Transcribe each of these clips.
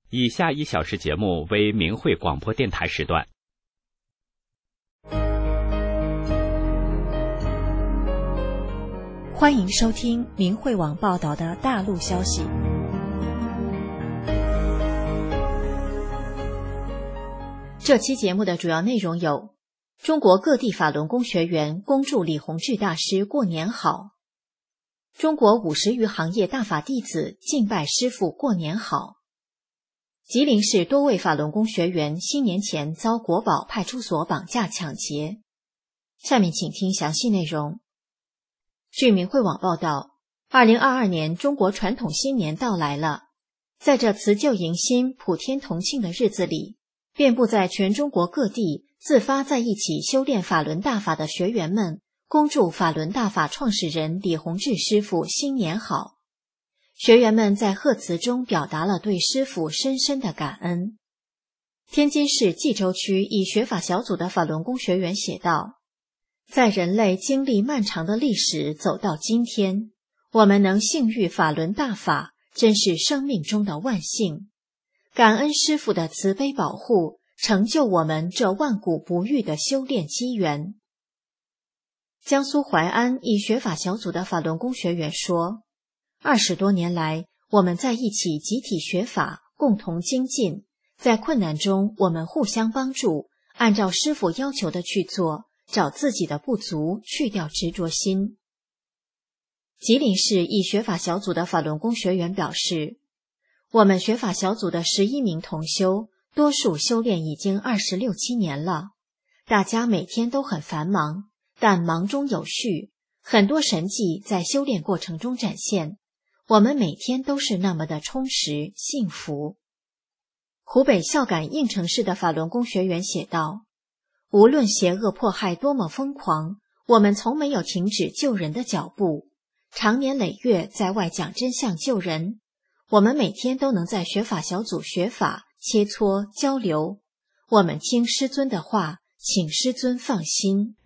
以下1小时节目为明慧广播电台时段。 欢迎收听明慧网报道的大陆消息。这期节目的主要内容有：中国各地法轮功学员恭祝李洪志大师过年好；中国50余行业大法弟子敬拜师父过年好；吉林市多位法轮功学员新年前遭国保派出所绑架抢劫。下面请听详细内容。据明慧网报道，2022年中国传统新年到来了。在这辞旧迎新、普天同庆的日子里，遍布在全中国各地自发在一起修炼法轮大法的学员们，恭祝法轮大法创始人李洪志师父新年好。学员们在贺词中表达了对师父深深的感恩。天津市蓟州区一学法小组的法轮功学员写道：在人类经历漫长的历史走到今天，我们能幸遇法轮大法，真是生命中的万幸。感恩师父的慈悲保护，成就我们这万古不遇的修炼机缘。江苏淮安一学法小组的法轮功学员说，20多年来，我们在一起集体学法，共同精进，在困难中我们互相帮助，按照师父要求的去做，找自己的不足，去掉执着心。吉林市一学法小组的法轮功学员表示，我们学法小组的11名同修，多数修炼已经26、7年了，大家每天都很繁忙，但忙中有序，很多神迹在修炼过程中展现，我们每天都是那么的充实、幸福。湖北孝感应城市的法轮功学员写道，无论邪恶迫害多么疯狂，我们从没有停止救人的脚步，长年累月在外讲真相救人。我们每天都能在学法小组学法、切磋、交流。我们听师尊的话，请师尊放心。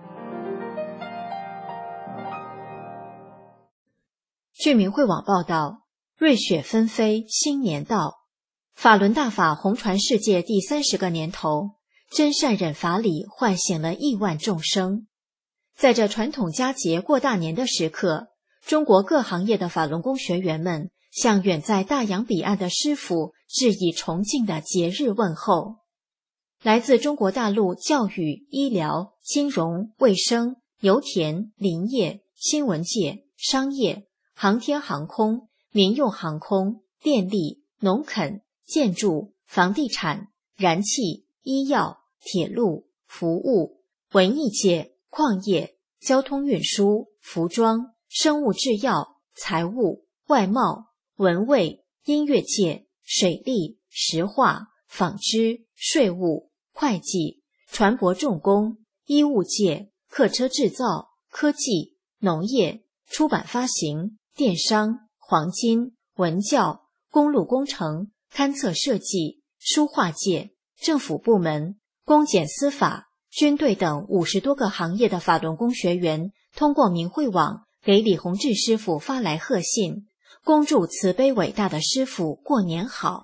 据明慧网报道，瑞雪纷飞，新年到，法轮大法红传世界第30个年头，真善忍法理唤醒了亿万众生。在这传统佳节过大年的时刻，中国各行业的法轮功学员们向远在大洋彼岸的师父致以崇敬的节日问候。来自中国大陆教育、医疗、金融、卫生、油田、林业、新闻界、商业、航天航空、民用航空、电力、农垦、建筑、房地产、燃气、医药、铁路、服务、文艺界、矿业、交通运输、服装、生物制药、财务、外贸、文卫、音乐界、水利、石化、纺织、税务、会计、船舶重工、医务界、客车制造、科技、农业、出版发行、电商、黄金、文教、公路工程、勘测设计、书画界、政府部门、公检司法、军队等50多个行业的法轮功学员，通过明慧网给李洪志师父发来贺信，恭祝慈悲伟大的师父过年好。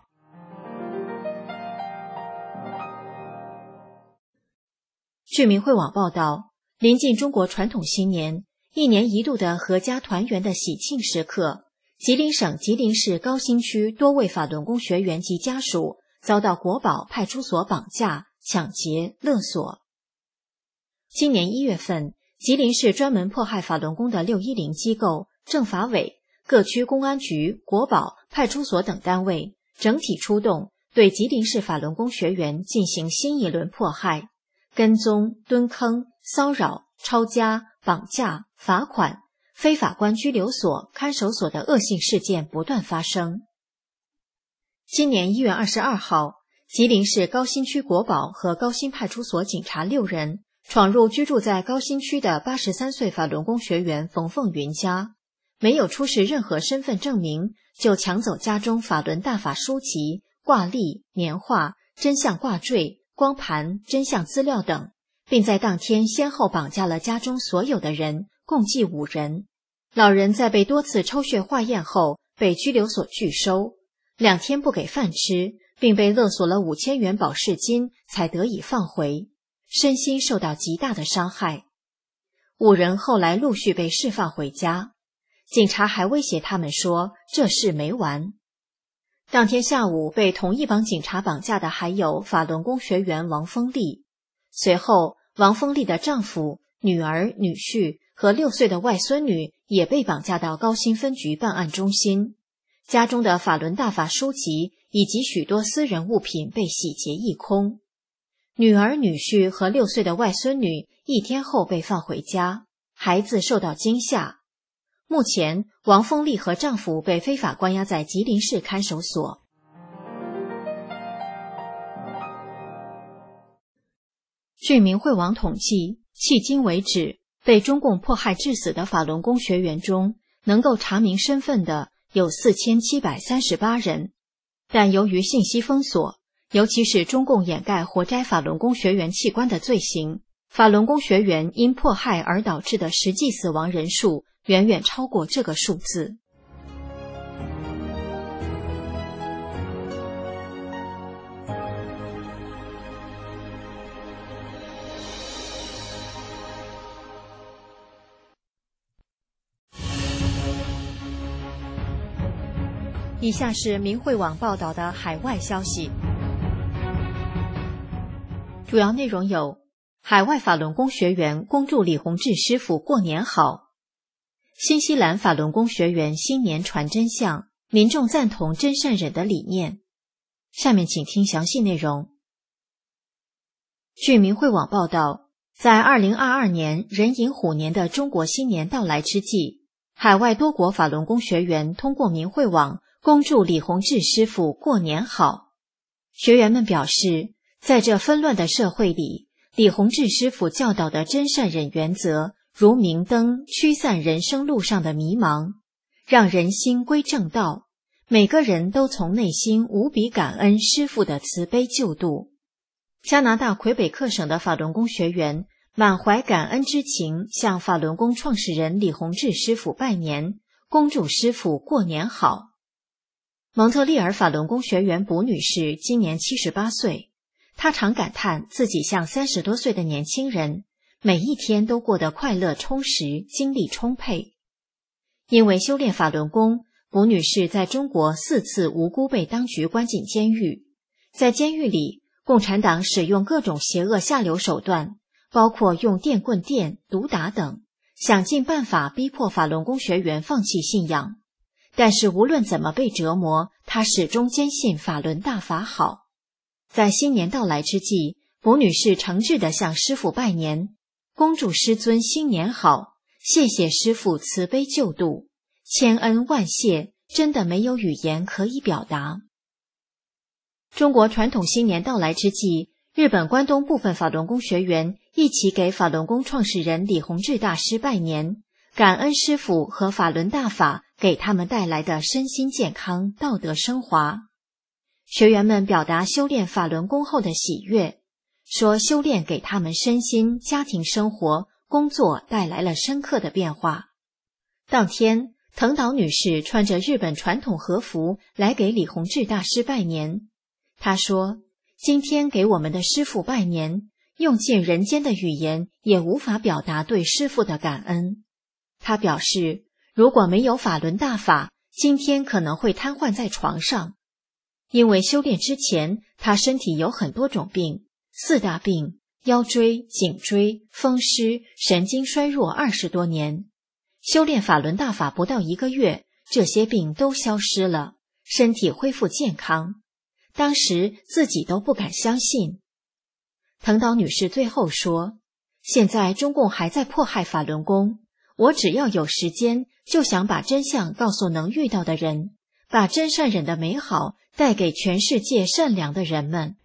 据明慧网报道，临近中国传统新年，一年一度的阖家团圆的喜庆时刻，吉林省吉林市高新区多位法轮功学员及家属遭到国保派出所绑架、抢劫、勒索。今年1月份，吉林市专门迫害法轮功的610机构、政法委、各区公安局、国保、派出所等单位整体出动，对吉林市法轮功学员进行新一轮迫害，跟踪、蹲坑、骚扰、抄家、绑架、罚款、非法关拘留所、看守所的恶性事件不断发生。今年1月22号，吉林市高新区国保和高新派出所警察6人闯入居住在高新区的83岁法轮功学员冯凤云家，没有出示任何身份证明，就抢走家中法轮大法书籍、挂历、年画、真相挂坠、光盘、真相资料等，并在当天先后绑架了家中所有的人，共计5人。老人在被多次抽血化验后被拘留所拒收。 2天不给饭吃，并被勒索了5000元保释金才得以放回，身心受到极大的伤害。5人后来陆续被释放回家，警察还威胁他们说这事没完。当天下午被同一帮警察绑架的还有法轮功学员王丰利。随后王丰利的丈夫、女儿、女婿和6岁的外孙女也被绑架到高新分局办案中心，家中的法轮大法书籍以及许多私人物品被洗劫一空。女儿、女婿和6岁的外孙女1天后被放回家，孩子受到惊吓。目前王丰利和丈夫被非法关押在吉林市看守所。据明慧网统计，迄今为止被中共迫害致死的法轮功学员中，能够查明身份的有4738人，但由于信息封锁，尤其是中共掩盖活摘法轮功学员器官的罪行，法轮功学员因迫害而导致的实际死亡人数远远超过这个数字。以下是明慧网报道的海外消息，主要内容有：海外法轮功学员恭祝李洪志师傅过年好；新西兰法轮功学员新年传真相，民众赞同真善忍的理念。下面请听详细内容。据明慧网报道，在2022年壬寅虎年的中国新年到来之际，海外多国法轮功学员通过明慧网恭祝李洪志师傅过年好。学员们表示，在这纷乱的社会里，李洪志师傅教导的真善忍原则如明灯，驱散人生路上的迷茫，让人心归正道。每个人都从内心无比感恩师父的慈悲救度。加拿大魁北克省的法轮功学员满怀感恩之情，向法轮功创始人李洪志师傅拜年，恭祝师傅过年好。蒙特利尔法轮功学员卜女士今年78岁，她常感叹自己像30多岁的年轻人，每一天都过得快乐充实，精力充沛。因为修炼法轮功，卜女士在中国4次无辜被当局关进监狱。在监狱里，共产党使用各种邪恶下流手段，包括用电棍电、毒打等，想尽办法逼迫法轮功学员放弃信仰。但是无论怎么被折磨，她始终坚信法轮大法好。在新年到来之际，卜女士诚挚地向师父拜年，恭祝师尊新年好，谢谢师父慈悲救度，千恩万谢，真的没有语言可以表达。中国传统新年到来之际，日本关东部分法轮功学员一起给法轮功创始人李洪志大师拜年，感恩师父和法轮大法给他们带来的身心健康、道德升华。学员们表达修炼法轮功后的喜悦，说修炼给他们身心、家庭生活、工作带来了深刻的变化。当天，藤岛女士穿着日本传统和服来给李洪志大师拜年。她说，今天给我们的师父拜年，用尽人间的语言也无法表达对师父的感恩。她表示，如果没有法轮大法，今天可能会瘫痪在床上。因为修炼之前，她身体有很多种病，4大病：腰椎、颈椎、风湿、神经衰弱20多年。修炼法轮大法不到1个月，这些病都消失了，身体恢复健康。当时自己都不敢相信。藤岛女士最后说，现在中共还在迫害法轮功，我只要有时间，就想把真相告诉能遇到的人，把真善忍的美好带给全世界善良的人们。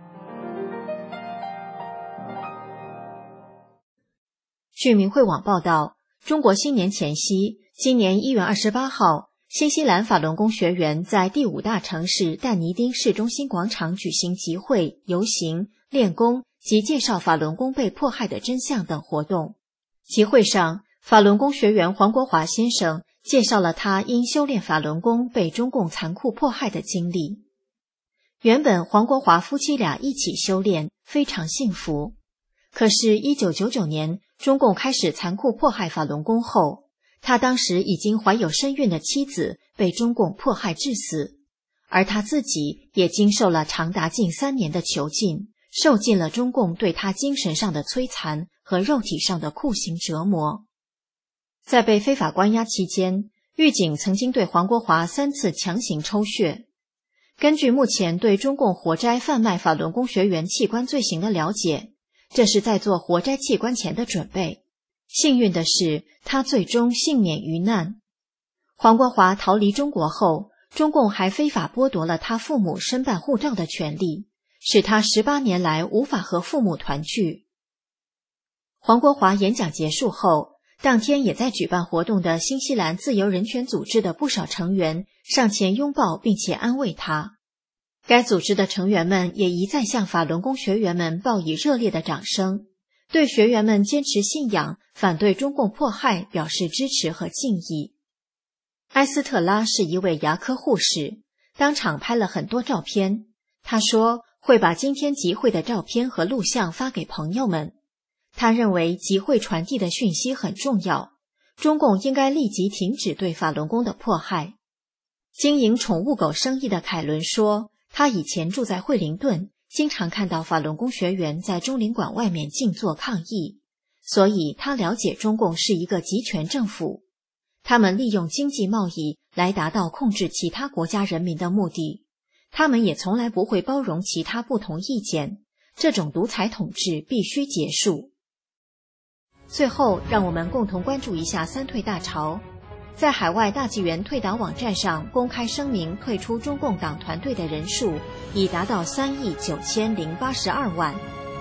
据明慧网报道，中国新年前夕，今年1月28号，新西兰法轮功学员在第5大城市但尼丁市中心广场举行集会、游行、练功及介绍法轮功被迫害的真相等活动。集会上，法轮功学员黄国华先生介绍了他因修炼法轮功被中共残酷迫害的经历。原本黄国华夫妻俩一起修炼，非常幸福。可是1999年，中共开始残酷迫害法轮功后，他当时已经怀有身孕的妻子被中共迫害致死，而他自己也经受了长达近3年的囚禁，受尽了中共对他精神上的摧残和肉体上的酷刑折磨。在被非法关押期间，狱警曾经对黄国华3次强行抽血。根据目前对中共活摘贩卖法轮功学员器官罪行的了解，这是在做活摘器官前的准备。幸运的是，他最终幸免于难。黄国华逃离中国后，中共还非法剥夺了他父母申办护照的权利，使他18年来无法和父母团聚。黄国华演讲结束后，当天也在举办活动的新西兰自由人权组织的不少成员上前拥抱并且安慰他。该组织的成员们也一再向法轮功学员们报以热烈的掌声，对学员们坚持信仰、反对中共迫害表示支持和敬意。埃斯特拉是一位牙科护士，当场拍了很多照片。他说会把今天集会的照片和录像发给朋友们。他认为集会传递的讯息很重要，中共应该立即停止对法轮功的迫害。经营宠物狗生意的凯伦说，他以前住在惠灵顿，经常看到法轮功学员在中领馆外面静坐抗议，所以他了解中共是一个集权政府，他们利用经济贸易来达到控制其他国家人民的目的，他们也从来不会包容其他不同意见，这种独裁统治必须结束。最后，让我们共同关注一下三退大潮。在海外大纪元退党网站上公开声明退出中共党团队的人数已达到3亿9082万。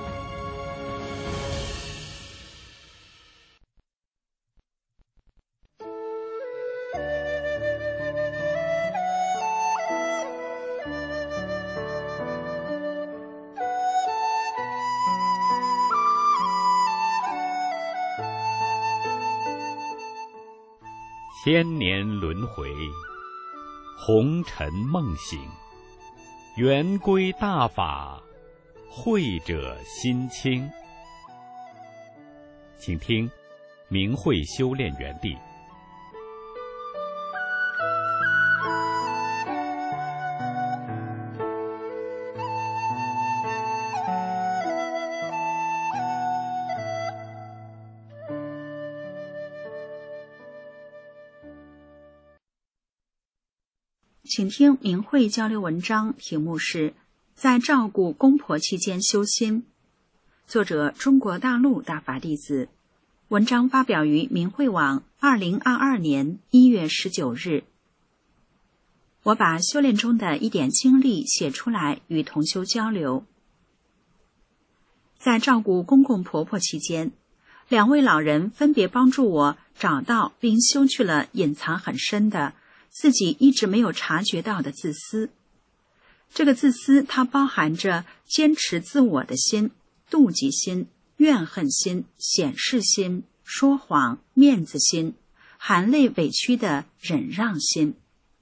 千年轮回，红尘梦醒，圆规大法，慧者心清。请听明慧修炼园地。 请听明慧交流文章，题目是在照顾公婆期间修心，作者中国大陆大法弟子，文章发表于明慧网2022年1月19日。我把修炼中的一点经历写出来与同修交流。在照顾公公婆婆期间，2位老人分别帮助我找到并修去了隐藏很深的自己一直没有察觉到的自私。这个自私它包含着坚持自我的心、妒忌心、怨恨心、显示心、说谎、面子心，含泪委屈的忍让心。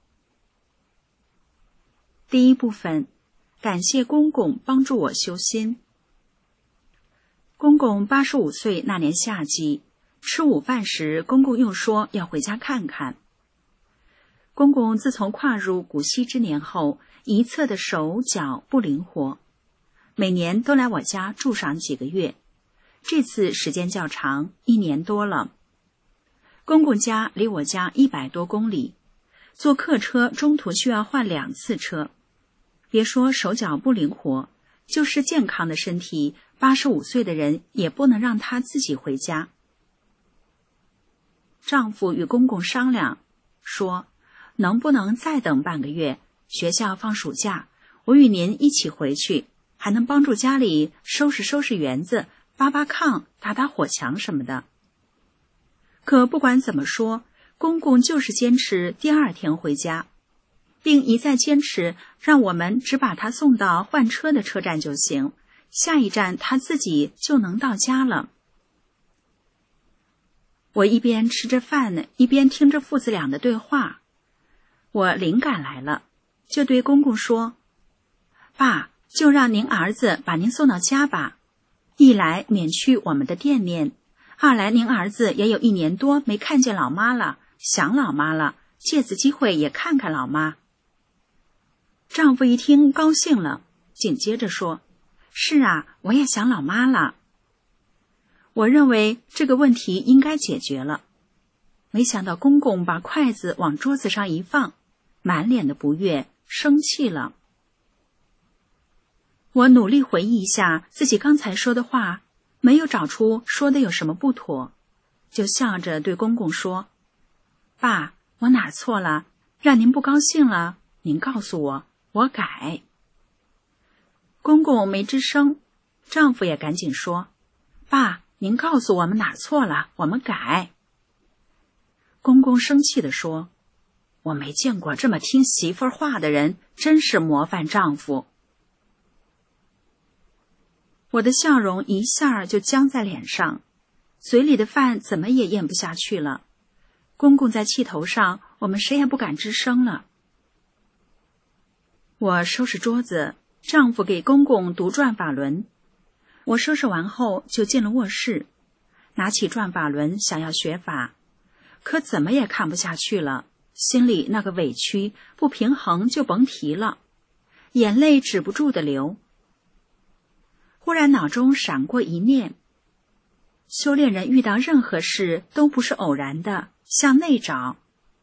第一部分，感谢公公帮助我修心。公公85岁那年夏季，吃午饭时，公公又说要回家看看。公公自从跨入古稀之年后，一侧的手脚不灵活，每年都来我家住上几个月，这次时间较长，1年多了。公公家离我家100多公里，坐客车中途需要换2次车。别说手脚不灵活，就是健康的身体，85岁的人也不能让他自己回家。丈夫与公公商量，说能不能再等半个月，学校放暑假，我与您一起回去，还能帮助家里收拾收拾园子，扒扒炕，打打火墙什么的。可不管怎么说，公公就是坚持第2天回家，并一再坚持让我们只把他送到换车的车站就行，下一站他自己就能到家了。 我一边吃着饭，一边听着父子俩的对话。我灵感来了，就对公公说：爸，就让您儿子把您送到家吧，一来免去我们的惦念，二来您儿子也有1年多没看见老妈了，想老妈了，借此机会也看看老妈。丈夫一听高兴了，紧接着说：是啊，我也想老妈了。我认为这个问题应该解决了，没想到公公把筷子往桌子上一放，满脸的不悦，生气了。我努力回忆一下自己刚才说的话，没有找出说的有什么不妥，就笑着对公公说：爸，我哪儿错了？让您不高兴了，您告诉我，我改。公公没吱声，丈夫也赶紧说：爸，您告诉我们哪儿错了，我们改。公公生气地说：我没见过这么听媳妇儿话的人，真是模范丈夫。我的笑容一下就僵在脸上，嘴里的饭怎么也咽不下去了。公公在气头上，我们谁也不敢吱声了。我收拾桌子，丈夫给公公读转法轮。我收拾完后就进了卧室，拿起转法轮想要学法，可怎么也看不下去了，心里那个委屈不平衡就甭提了，眼泪止不住的流。忽然脑中闪过一念，修炼人遇到任何事都不是偶然的，向内找。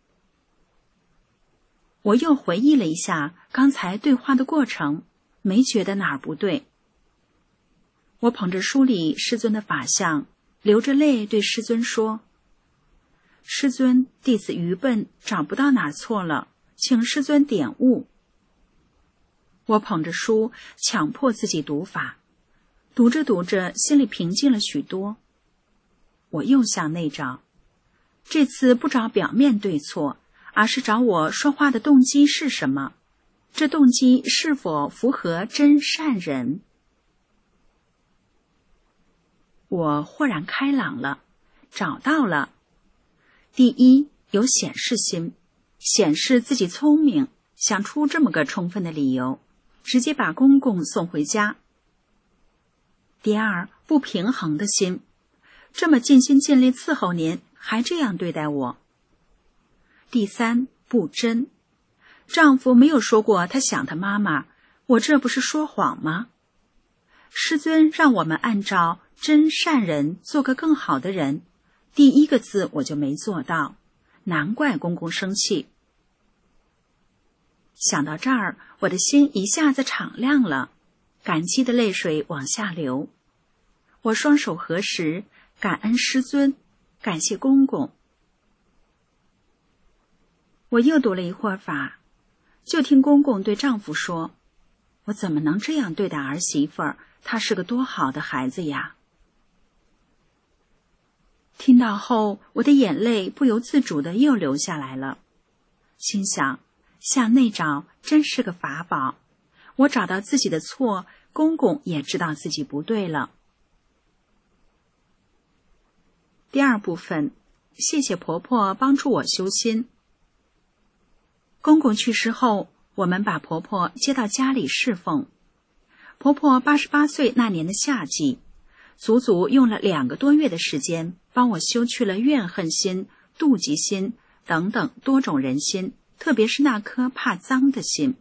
我又回忆了一下刚才对话的过程，没觉得哪儿不对。我捧着书里师尊的法相，流着泪对师尊说：师尊，弟子愚笨，找不到哪儿错了，请师尊点悟。我捧着书强迫自己读法，读着读着心里平静了许多。我又向内找，这次不找表面对错，而是找我说话的动机是什么，这动机是否符合真善忍。我豁然开朗了，找到了。第一，有显示心，显示自己聪明，想出这么个充分的理由，直接把公公送回家。第二，不平衡的心，这么尽心尽力伺候您，还这样对待我。第三，不真，丈夫没有说过他想他妈妈，我这不是说谎吗？师尊让我们按照真善人做个更好的人，第1个字我就没做到，难怪公公生气。想到这儿，我的心一下子敞亮了，感激的泪水往下流。我双手合十，感恩师尊，感谢公公。我又读了一会儿法，就听公公对丈夫说：我怎么能这样对待儿媳妇儿？她是个多好的孩子呀。听到后，我的眼泪不由自主的又流下来了，心想，向内找真是个法宝，我找到自己的错，公公也知道自己不对了。第二部分，谢谢婆婆帮助我修心。公公去世后，我们把婆婆接到家里侍奉。婆婆88岁那年的夏季，足足用了2个多月的时间，帮我修去了怨恨心、妒忌心等等多种人心，特别是那颗怕脏的心。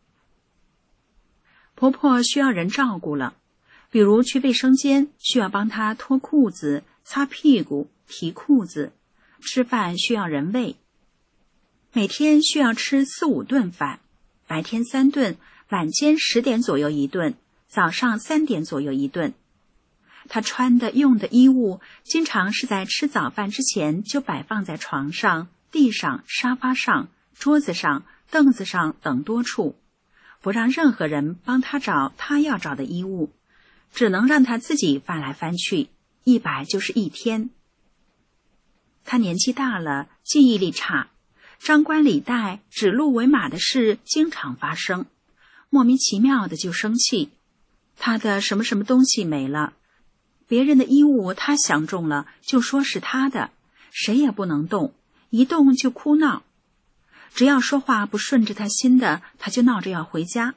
婆婆需要人照顾了，比如去卫生间需要帮她脱裤子、擦屁股、提裤子，吃饭需要人喂。每天需要吃4、5顿饭，白天3顿，晚间10点左右1顿，早上3点左右1顿。她穿的用的衣物经常是在吃早饭之前就摆放在床上、地上、沙发上、桌子上、凳子上等多处，不让任何人帮她找她要找的衣物，只能让她自己翻来翻去，一摆就是1天。她年纪大了，记忆力差，张冠李戴、指鹿为马的事经常发生，莫名其妙的就生气。她的什么什么东西没了，别人的衣物她相中了就说是她的， 谁也不能动，一动就哭闹。只要说话不顺着他心的，他就闹着要回家。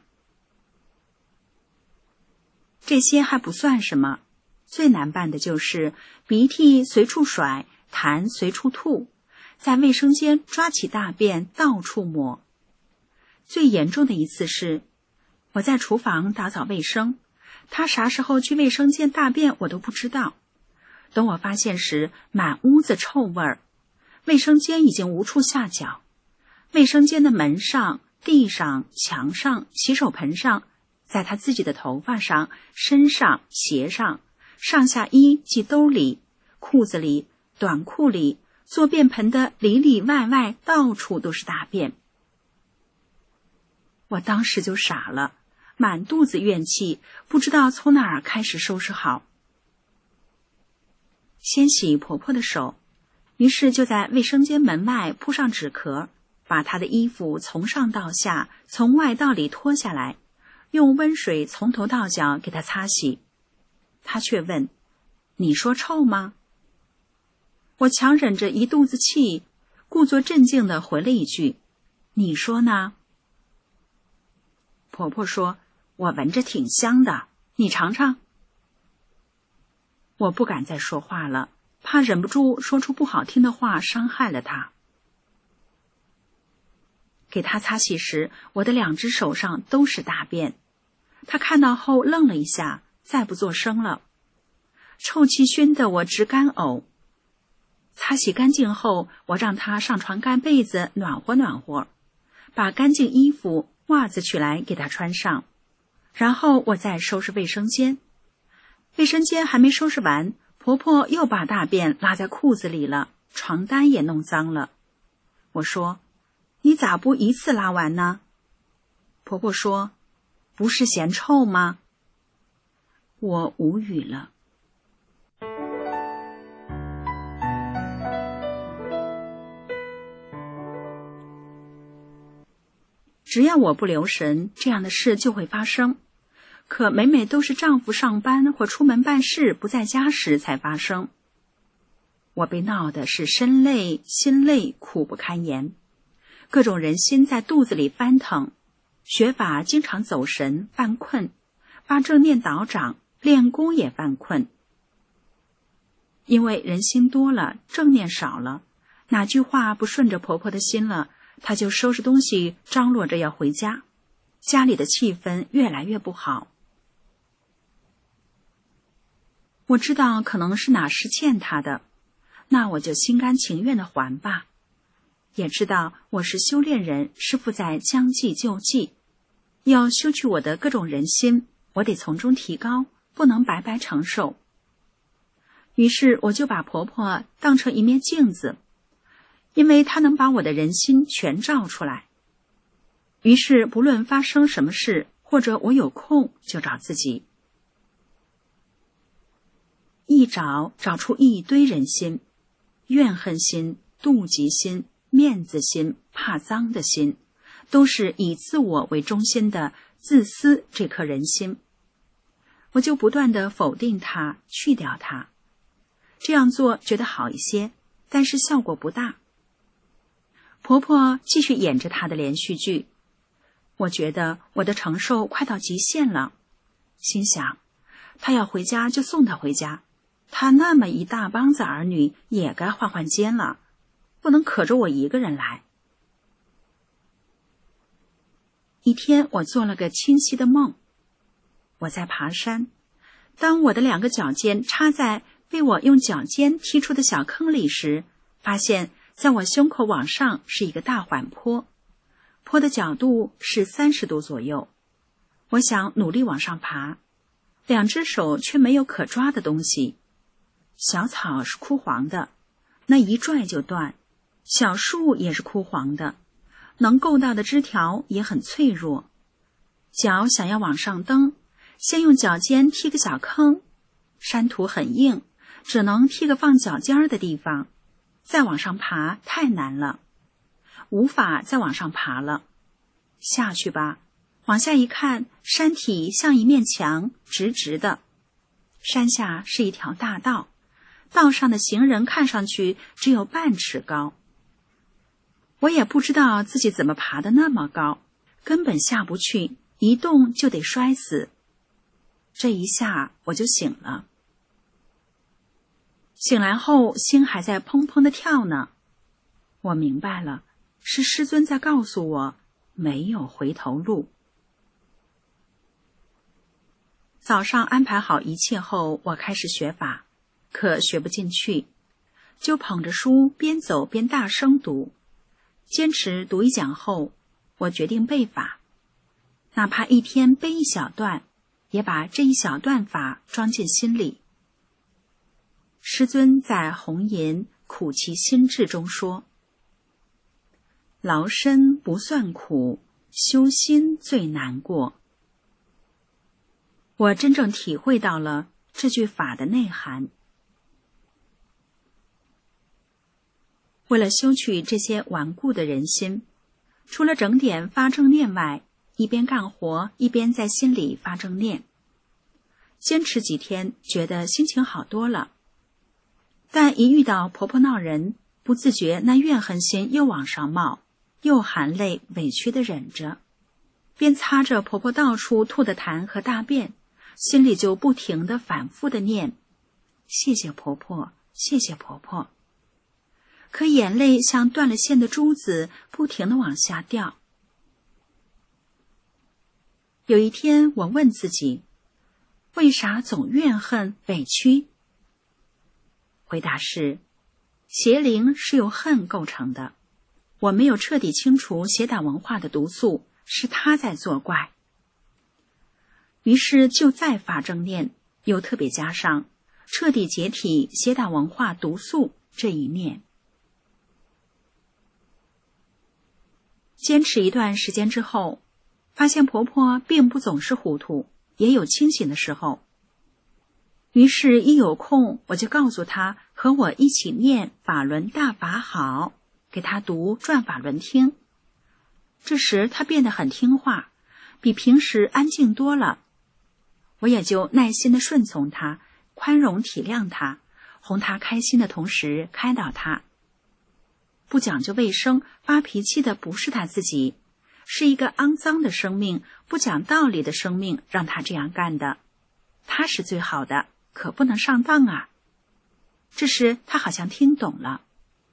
这些还不算什么，最难办的就是鼻涕随处甩，痰随处吐，在卫生间抓起大便到处抹。最严重的一次是，我在厨房打扫卫生，他啥时候去卫生间大便我都不知道。等我发现时，满屋子臭味儿，卫生间已经无处下脚。卫生间的门上、地上、墙上、洗手盆上，在他自己的头发上、身上、鞋上、上下衣及兜里、裤子里、短裤里，做便盆的里里外外到处都是大便。我当时就傻了，满肚子怨气，不知道从哪儿开始收拾好。先洗婆婆的手，于是就在卫生间门外铺上纸壳，把她的衣服从上到下，从外到里脱下来，用温水从头到脚给她擦洗。她却问：“你说臭吗？”我强忍着一肚子气，故作镇静地回了一句：“你说呢？”婆婆说：“我闻着挺香的，你尝尝。”我不敢再说话了，怕忍不住说出不好听的话，伤害了她。给她擦洗时，我的2只手上都是大便。她看到后愣了一下，再不作声了。臭气熏得我直干呕。擦洗干净后，我让她上床盖被子暖和暖和，把干净衣服、袜子取来给她穿上，然后我再收拾卫生间。卫生间还没收拾完，婆婆又把大便拉在裤子里了，床单也弄脏了。我说：“你咋不一次拉完呢？”婆婆说：“不是嫌臭吗？”我无语了。只要我不留神，这样的事就会发生。可每每都是丈夫上班或出门办事不在家时才发生。我被闹的是身累心累，苦不堪言，各种人心在肚子里翻腾，学法经常走神犯困，发正念倒掌，练功也犯困。因为人心多了，正念少了，哪句话不顺着婆婆的心了，她就收拾东西张罗着要回家，家里的气氛越来越不好。我知道可能是哪时欠她的，那我就心甘情愿地还吧。也知道我是修炼人，师父在将计就计，要修去我的各种人心，我得从中提高，不能白白承受。于是我就把婆婆当成一面镜子，因为她能把我的人心全照出来。于是不论发生什么事，或者我有空就找自己。一找出一堆人心，怨恨心、妒忌心、面子心、怕脏的心，都是以自我为中心的自私这颗人心。我就不断地否定它，去掉它。这样做觉得好一些，但是效果不大。婆婆继续演着她的连续剧，我觉得我的承受快到极限了，心想，她要回家就送她回家，她那么一大帮子儿女也该换换间了，不能可着我一个人来。一天我做了个清晰的梦，我在爬山，当我的2个脚尖插在被我用脚尖踢出的小坑里时，发现在我胸口往上是一个大缓坡，坡的角度是30度左右。我想努力往上爬，2只手却没有可抓的东西。小草是枯黄的，那一拽就断；小树也是枯黄的，能够到的枝条也很脆弱。脚想要往上蹬，先用脚尖踢个小坑，山土很硬，只能踢个放脚尖的地方，再往上爬太难了，无法再往上爬了。下去吧，往下一看，山体像一面墙，直直的。山下是一条大道， 道上的行人看上去只有半尺高。我也不知道自己怎么爬得那么高，根本下不去，一动就得摔死。这一下我就醒了。醒来后心还在砰砰地跳呢。我明白了，是师尊在告诉我没有回头路。早上安排好一切后，我开始学法，可学不进去，就捧着书边走边大声读。坚持读一讲后，我决定背法，哪怕一天背一小段，也把这一小段法装进心里。师尊在红岩苦其心志中说，劳身不算苦，修心最难过。我真正体会到了这句法的内涵。为了修去这些顽固的人心，除了整点发正念外，一边干活一边在心里发正念。坚持几天，觉得心情好多了。但一遇到婆婆闹人，不自觉那怨恨心又往上冒，又含泪委屈地忍着，边擦着婆婆到处吐的痰和大便，心里就不停地反复地念，谢谢婆婆，谢谢婆婆。可眼泪像断了线的珠子，不停地往下掉。有一天我问自己，为啥总怨恨委屈？回答是，邪灵是由恨构成的，我没有彻底清除邪党文化的毒素，是他在作怪。于是就再发正念，又特别加上彻底解体邪党文化毒素这一念。坚持一段时间之后，发现婆婆并不总是糊涂，也有清醒的时候。于是一有空，我就告诉她和我一起念法轮大法好，给她读转法轮听。这时她变得很听话，比平时安静多了。我也就耐心地顺从她，宽容体谅她，哄她开心的同时开导她。不讲究卫生发脾气的不是她自己，是一个肮脏的生命，不讲道理的生命让她这样干的。她是最好的，可不能上当啊。这时她好像听懂了。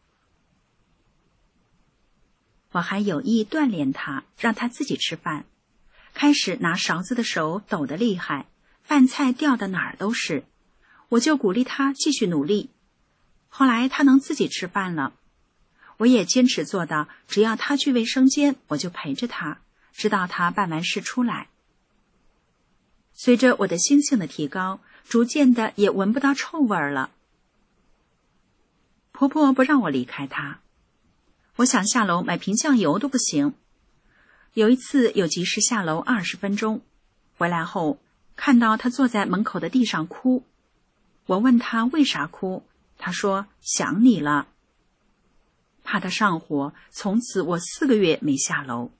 我还有意锻炼她，让她自己吃饭。开始拿勺子的手抖得厉害，饭菜掉到哪儿都是，我就鼓励她继续努力。后来她能自己吃饭了。我也坚持做到，只要她去卫生间，我就陪着她，直到她办完事出来。随着我的心性的提高，逐渐的也闻不到臭味了。婆婆不让我离开她，我想下楼买瓶酱油都不行。有一次有急事下楼20分钟，回来后看到她坐在门口的地上哭。我问她为啥哭，她说想你了。怕她上火，从此我4个月没下楼。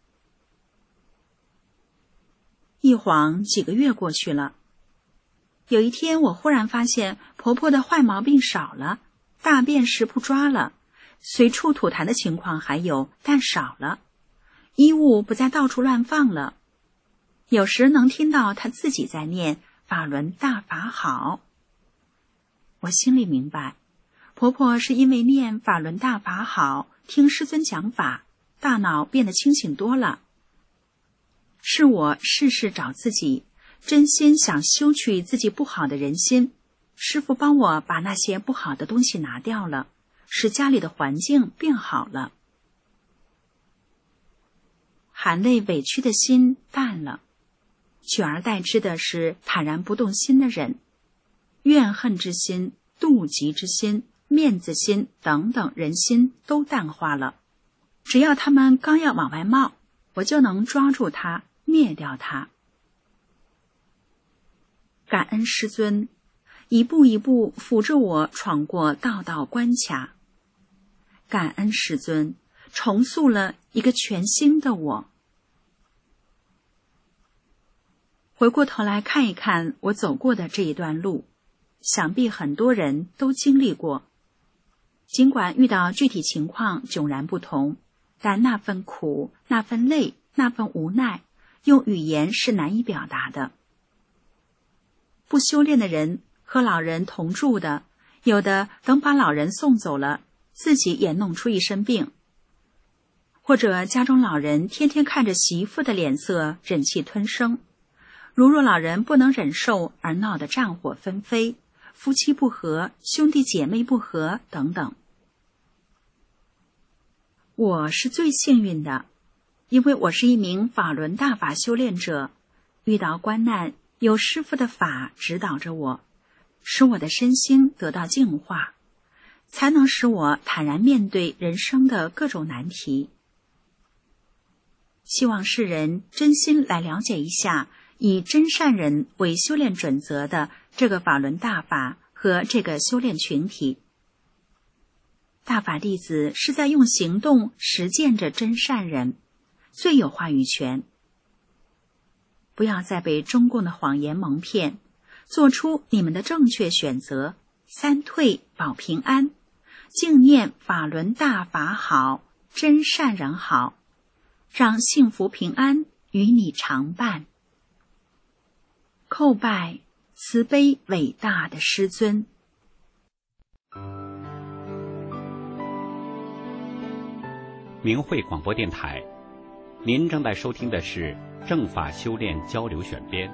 一晃几个月过去了，有一天我忽然发现婆婆的坏毛病少了，大便时不抓了，随处吐痰的情况还有，但少了，衣物不再到处乱放了。有时能听到她自己在念法轮大法好。我心里明白，婆婆是因为念法轮大法好，听师尊讲法，大脑变得清醒多了。是我事事找自己，真心想修去自己不好的人心，师父帮我把那些不好的东西拿掉了，使家里的环境变好了。含泪委屈的心淡了，取而代之的是坦然不动心的忍，怨恨之心、妒忌之心、面子心等等人心都淡化了。只要他们刚要往外冒，我就能抓住它，灭掉它。感恩师尊，一步一步辅助我闯过道道关卡。感恩师尊，重塑了一个全新的我。回过头来看一看我走过的这一段路， 想必很多人都经历过。尽管遇到具体情况迥然不同，但那份苦、那份累、那份无奈，用语言是难以表达的。不修炼的人和老人同住的，有的等把老人送走了，自己也弄出一身病，或者家中老人天天看着媳妇的脸色忍气吞声，如若老人不能忍受而闹得战火纷飞，夫妻不和，兄弟姐妹不和等等。我是最幸运的，因为我是一名法轮大法修炼者，遇到关难，有师父的法指导着我，使我的身心得到净化，才能使我坦然面对人生的各种难题。希望世人真心来了解一下以真善人为修炼准则的这个法轮大法和这个修炼群体。大法弟子是在用行动实践着真善人，最有话语权。不要再被中共的谎言蒙骗，做出你们的正确选择，三退保平安，敬念法轮大法好，真善人好，让幸福平安与你常伴。叩拜慈悲伟大的师尊。 明慧广播电台，您正在收听的是正法修炼交流选编。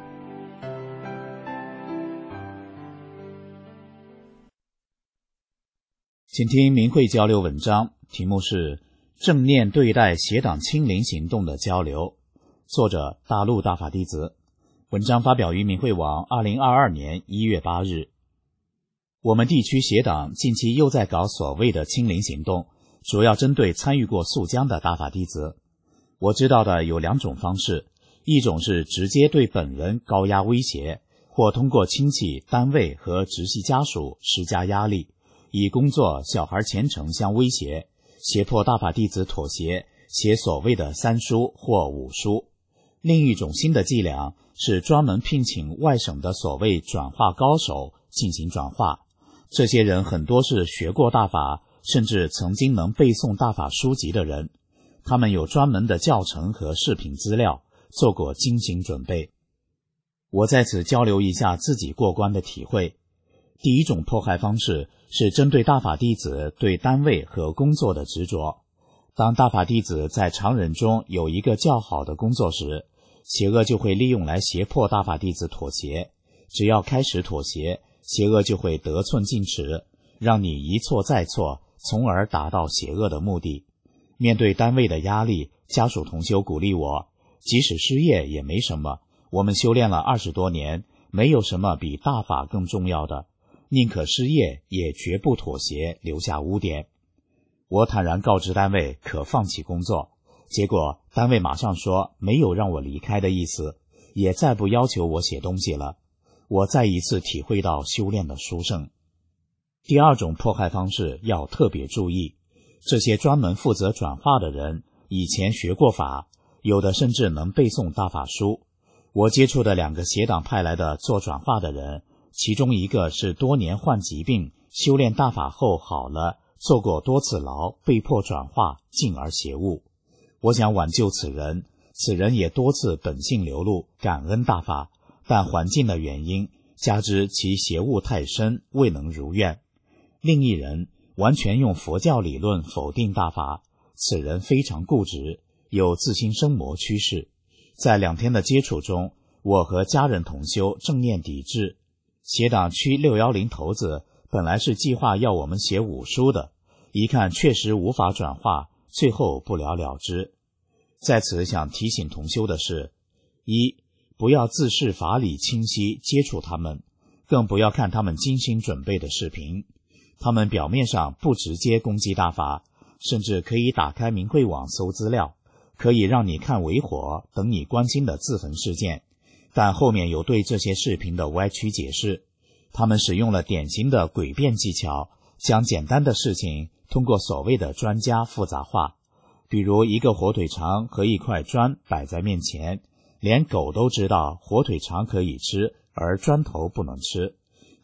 请听明慧交流文章，题目是正念对待邪党清零行动的交流，作者大陆大法弟子。文章发表于明慧网2022年1月8日。我们地区邪党近期又在搞所谓的清零行动，主要针对参与过肃江的大法弟子。我知道的有两种方式，一种是直接对本人高压威胁，或通过亲戚、单位和直系家属施加压力，以工作、小孩前程相威胁，胁迫大法弟子妥协，写所谓的三书或五书。另一种新的伎俩是专门聘请外省的所谓转化高手进行转化，这些人很多是学过大法，甚至曾经能背诵大法书籍的人，他们有专门的教程和视频资料，做过精心准备。我在此交流一下自己过关的体会。第一种迫害方式是针对大法弟子对单位和工作的执着。当大法弟子在常人中有一个较好的工作时，邪恶就会利用来胁迫大法弟子妥协，只要开始妥协，邪恶就会得寸进尺，让你一错再错，从而达到邪恶的目的。面对单位的压力，家属同修鼓励我，即使失业也没什么，我们修炼了20多年，没有什么比大法更重要的，宁可失业也绝不妥协，留下污点。我坦然告知单位可放弃工作，结果单位马上说没有让我离开的意思，也再不要求我写东西了。我再一次体会到修炼的殊胜。第二种迫害方式要特别注意，这些专门负责转化的人以前学过法，有的甚至能背诵大法书。我接触的2个邪党派来的做转化的人，其中一个是多年患疾病，修炼大法后好了，坐过多次牢，被迫转化，进而邪悟。我想挽救此人，此人也多次本性流露，感恩大法，但环境的原因，加之其邪悟太深，未能如愿。另一人完全用佛教理论否定大法，此人非常固执，有自心生魔趋势。在2天的接触中，我和家人同修正面抵制。邪党区610头子本来是计划要我们写5书的，一看确实无法转化，最后不了了之。在此想提醒同修的是：一，不要自视法理清晰接触他们，更不要看他们精心准备的视频。他们表面上不直接攻击大法，甚至可以打开明慧网搜资料，可以让你看为火等你关心的自焚事件，但后面有对这些视频的歪曲解释。他们使用了典型的诡辩技巧，将简单的事情通过所谓的专家复杂化。比如一个火腿肠和一块砖摆在面前，连狗都知道火腿肠可以吃，而砖头不能吃，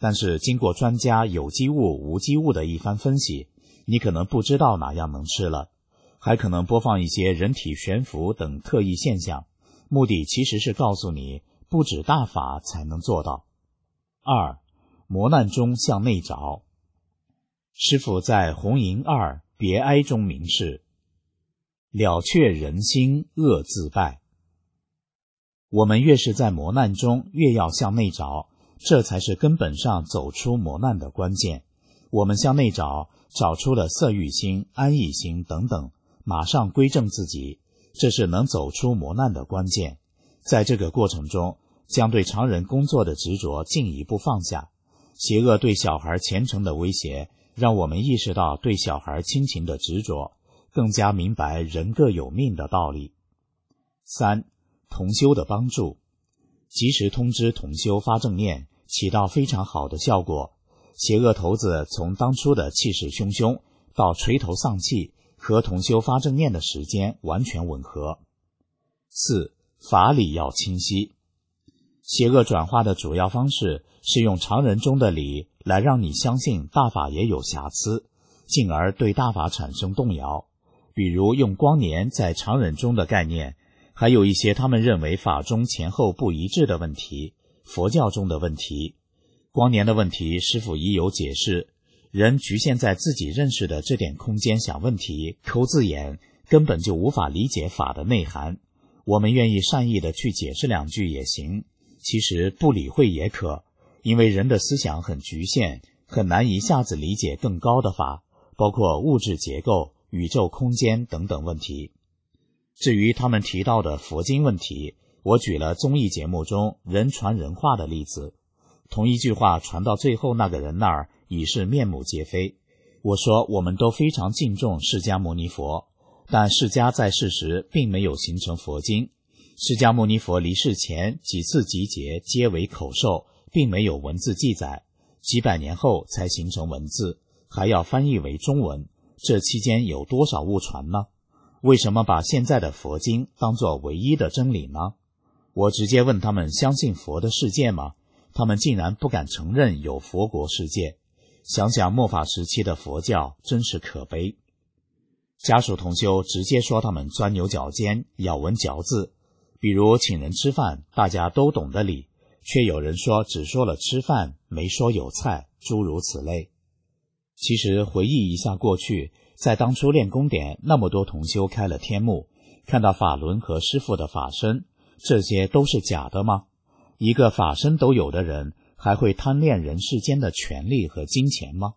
但是经过专家有机物无机物的一番分析，你可能不知道哪样能吃了，还可能播放一些人体悬浮等特异现象，目的其实是告诉你不止大法才能做到。2. 磨难中向内找。师父在红银2别哀中明示，了却人心恶自败。我们越是在磨难中，越要向内找，这才是根本上走出磨难的关键。我们向内找，找出了色欲心、安逸心等等，马上归正自己，这是能走出磨难的关键。在这个过程中，将对常人工作的执着进一步放下。邪恶对小孩虔诚的威胁，让我们意识到对小孩亲情的执着，更加明白人各有命的道理。3. 同修的帮助。及时通知同修发正念，起到非常好的效果。邪恶头子从当初的气势汹汹到垂头丧气，和同修发正念的时间完全吻合。4. 法理要清晰。邪恶转化的主要方式是用常人中的理来让你相信大法也有瑕疵，进而对大法产生动摇。比如用光年在常人中的概念，还有一些他们认为法中前后不一致的问题，佛教中的问题。光年的问题师父已有解释，人局限在自己认识的这点空间想问题，抠字眼，根本就无法理解法的内涵。我们愿意善意的去解释两句也行，其实不理会也可，因为人的思想很局限，很难一下子理解更高的法，包括物质结构、宇宙空间等等问题。至于他们提到的佛经问题，我举了综艺节目中人传人话的例子，同一句话传到最后那个人那儿已是面目皆非。我说我们都非常敬重释迦牟尼佛，但释迦在世时并没有形成佛经。释迦牟尼佛离世前几次集结皆为口授，并没有文字记载，几百年后才形成文字，还要翻译为中文，这期间有多少误传呢？为什么把现在的佛经当作唯一的真理呢？我直接问他们相信佛的世界吗？他们竟然不敢承认有佛国世界。想想末法时期的佛教真是可悲。家属同修直接说他们钻牛角尖，咬文嚼字，比如请人吃饭，大家都懂得理，却有人说只说了吃饭，没说有菜，诸如此类。其实回忆一下过去，在当初练功点，那么多同修开了天目，看到法轮和师父的法身，这些都是假的吗？一个法身都有的人，还会贪恋人世间的权利和金钱吗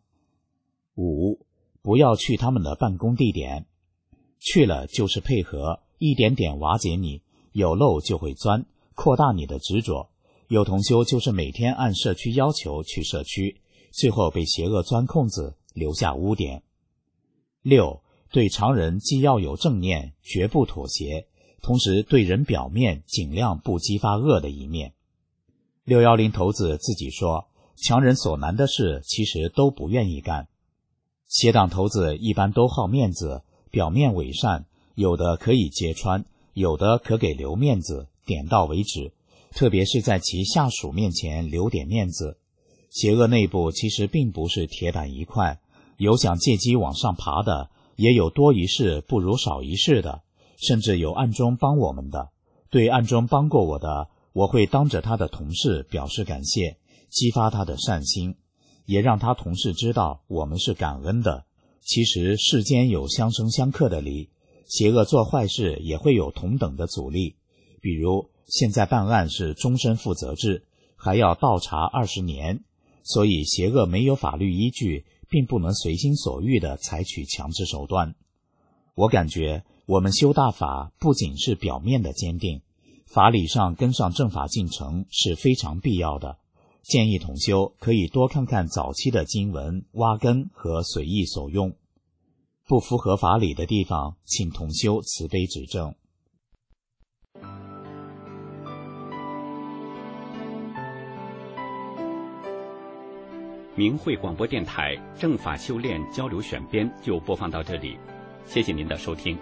？5. 不要去他们的办公地点，去了就是配合，一点点瓦解你，有漏就会钻，扩大你的执着。有同修就是每天按社区要求去社区，最后被邪恶钻空子，留下污点。6. 对常人既要有正念，绝不妥协，同时对人表面尽量不激发恶的一面。610头子自己说，强人所难的事其实都不愿意干。邪党头子一般都好面子，表面伪善，有的可以揭穿，有的可给留面子，点到为止，特别是在其下属面前留点面子。邪恶内部其实并不是铁板一块，有想借机往上爬的，也有多一事不如少一事的，甚至有暗中帮我们的。对暗中帮过我的，我会当着他的同事表示感谢，激发他的善心，也让他同事知道我们是感恩的。其实世间有相生相克的理，邪恶做坏事也会有同等的阻力。比如现在办案是终身负责制，还要倒查20年，所以邪恶没有法律依据，并不能随心所欲地采取强制手段。我感觉我们修大法不仅是表面的坚定，法理上跟上正法进程是非常必要的。建议同修可以多看看早期的经文，挖根和随意所用。不符合法理的地方，请同修慈悲指正。 明慧广播电台正法修炼交流选编就播放到这里，谢谢您的收听。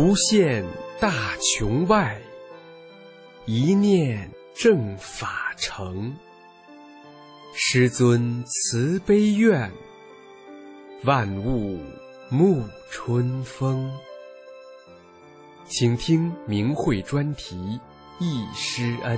无限大穹外，一念正法成。师尊慈悲愿，万物沐春风。请听明慧专题忆师恩。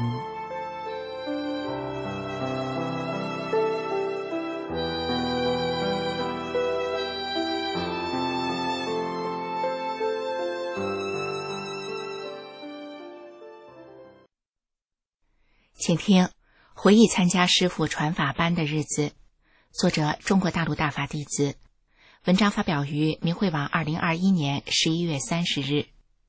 请听回忆参加师父传法班的日子，作者中国大陆大法弟子，文章发表于明慧网2021年11月30日。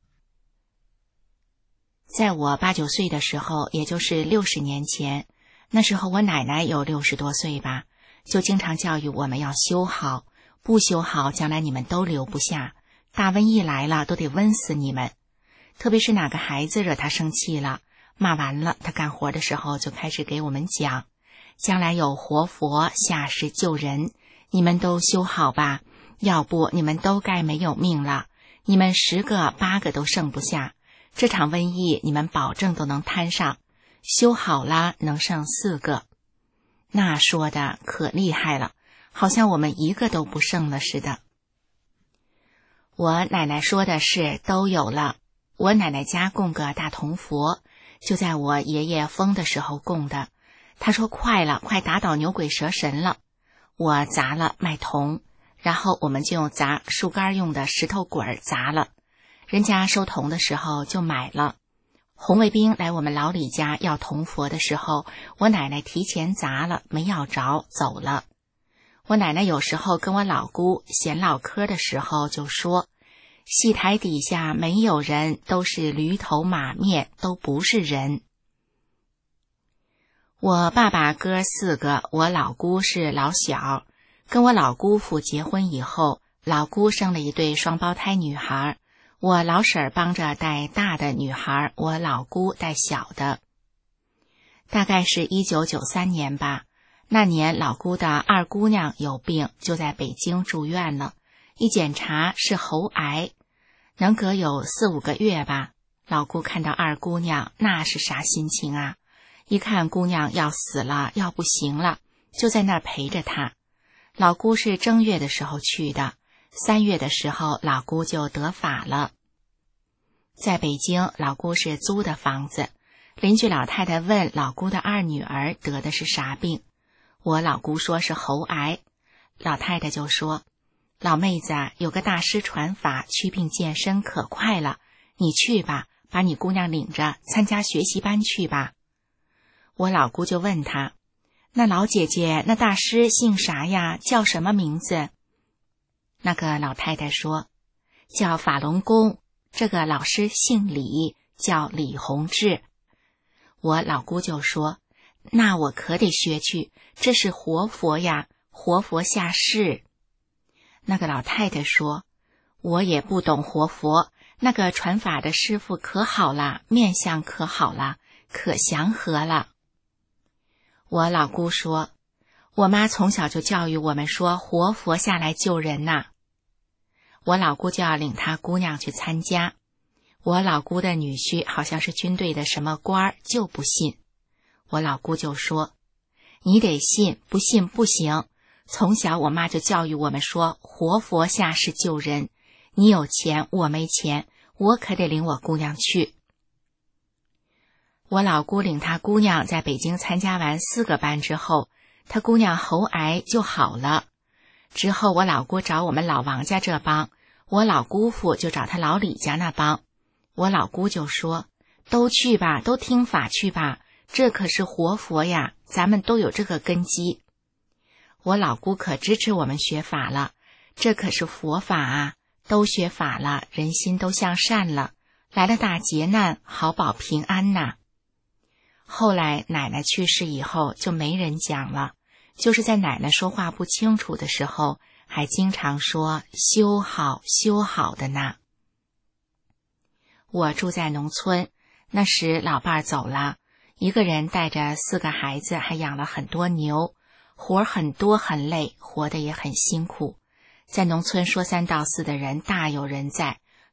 在我8、9岁的时候，也就是60年前，那时候我奶奶有60多岁吧，就经常教育我们要修好，不修好将来你们都留不下，大瘟疫来了都得瘟死你们。特别是哪个孩子惹他生气了，骂完了，他干活的时候就开始给我们讲，将来有活佛下世救人，你们都修好吧，要不你们都该没有命了，你们10个8个都剩不下，这场瘟疫你们保证都能摊上，修好了能剩4个。那说的可厉害了，好像我们一个都不剩了似的。我奶奶说的是都有了，我奶奶家供个大铜佛，就在我爷爷疯的时候供的，他说快了，快打倒牛鬼蛇神了。我砸了卖铜，然后我们就用砸树干用的石头滚砸了。人家收铜的时候就买了。红卫兵来我们老李家要铜佛的时候，我奶奶提前砸了，没要着，走了。我奶奶有时候跟我老姑闲唠嗑的时候就说，戏台底下没有人，都是驴头马面，都不是人。我爸爸哥4个，我老姑是老小，跟我老姑父结婚以后，老姑生了一对双胞胎女孩，我老婶儿帮着带大的女孩，我老姑带小的。大概是1993年吧，那年老姑的二姑娘有病，就在北京住院了，一检查是喉癌，能隔有4、5个月吧。老姑看到二姑娘，那是啥心情啊？一看姑娘要死了，要不行了，就在那儿陪着她。老姑是正月的时候去的，3月的时候老姑就得法了。在北京，老姑是租的房子，邻居老太太问老姑的二女儿得的是啥病，我老姑说是喉癌，老太太就说，老妹子啊，有个大师传法祛病健身可快了，你去吧，把你姑娘领着参加学习班去吧。我老姑就问她，那老姐姐，那大师姓啥呀？叫什么名字？那个老太太说，叫法轮功，这个老师姓李，叫李洪志。我老姑就说，那我可得学去，这是活佛呀，活佛下世。那个老太太说，我也不懂活佛，那个传法的师父可好了，面相可好了，可祥和了。我老姑说，我妈从小就教育我们说活佛下来救人呐。我老姑就要领她姑娘去参加，我老姑的女婿好像是军队的什么官，就不信。我老姑就说，你得信，不信不行。从小我妈就教育我们说活佛下世救人，你有钱我没钱，我可得领我姑娘去。我老姑领她姑娘在北京参加完4个班之后，她姑娘喉癌就好了。之后我老姑找我们老王家这帮，我老姑父就找他老李家那帮。我老姑就说，都去吧，都听法去吧，这可是活佛呀，咱们都有这个根基。我老姑可支持我们学法了，这可是佛法啊，都学法了，人心都向善了，来了大劫难，好保平安呐。后来奶奶去世以后就没人讲了，就是在奶奶说话不清楚的时候，还经常说修好修好的呢。我住在农村，那时老伴儿走了，一个人带着4个孩子，还养了很多牛，活儿很多很累，活得也很辛苦。在农村说3道4的人大有人在，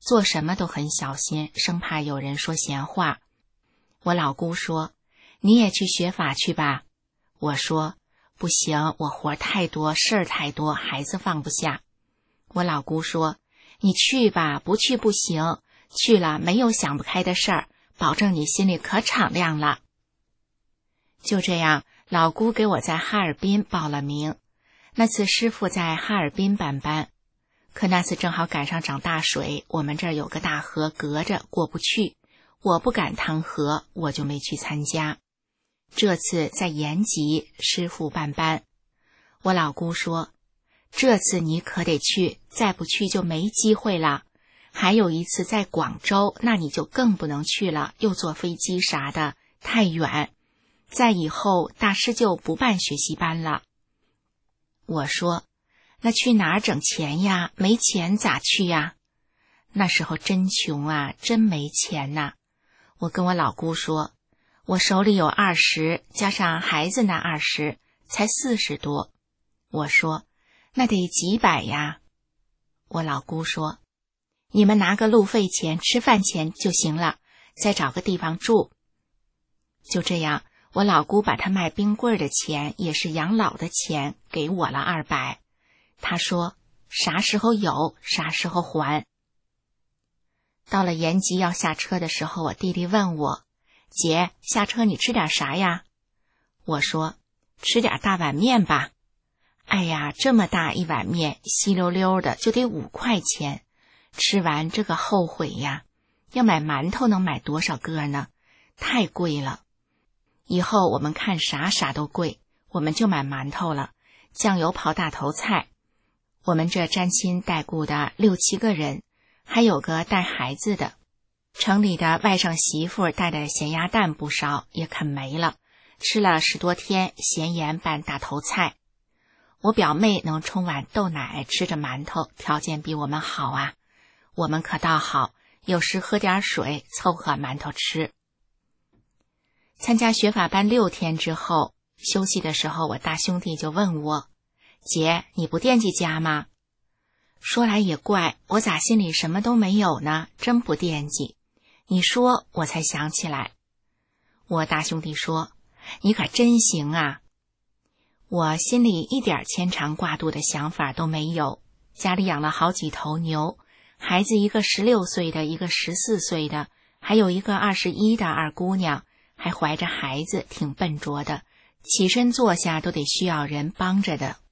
做什么都很小心，生怕有人说闲话。我老姑说，你也去学法去吧。我说，不行，我活太多，事儿太多，孩子放不下。我老姑说，你去吧，不去不行，去了没有想不开的事儿，保证你心里可敞亮了。就这样，老姑给我在哈尔滨报了名。那次师父在哈尔滨办班，可那次正好赶上涨大水，我们这儿有个大河隔着过不去，我不敢趟河，我就没去参加。这次在延吉师父办班，我老姑说，这次你可得去，再不去就没机会了。还有一次在广州，那你就更不能去了，又坐飞机啥的，太远。在以后大师就不办学习班了。我说，那去哪儿整钱呀？没钱咋去呀？那时候真穷啊，真没钱呐。我跟我老姑说，我手里有20，加上孩子那20，才40多。我说，那得几百呀。我老姑说，你们拿个路费钱、吃饭钱就行了，再找个地方住。就这样，我老姑把她卖冰棍的钱，也是养老的钱，给我了200。她说，啥时候有，啥时候还。到了延吉要下车的时候，我弟弟问我，姐，下车你吃点啥呀？我说，吃点大碗面吧。哎呀，这么大一碗面，稀溜溜的就得5块钱，吃完这个后悔呀。要买馒头能买多少个呢？太贵了。以后我们看啥都贵，我们就买馒头了，酱油泡大头菜。我们这沾亲带故的6、7个人，还有个带孩子的。城里的外甥媳妇带的咸鸭蛋不少，也啃没了，吃了10多天咸盐拌大头菜。我表妹能冲碗豆奶吃着馒头，条件比我们好啊。我们可倒好，有时喝点水凑合馒头吃。参加学法班6天之后，休息的时候，我大兄弟就问我，姐，你不惦记家吗？说来也怪，我咋心里什么都没有呢？真不惦记。你说我才想起来。我大兄弟说，你可真行啊。我心里一点牵肠挂肚的想法都没有，家里养了好几头牛，孩子一个16岁的，一个14岁的，还有一个21的二姑娘，还怀着孩子，挺笨拙的，起身坐下都得需要人帮着的。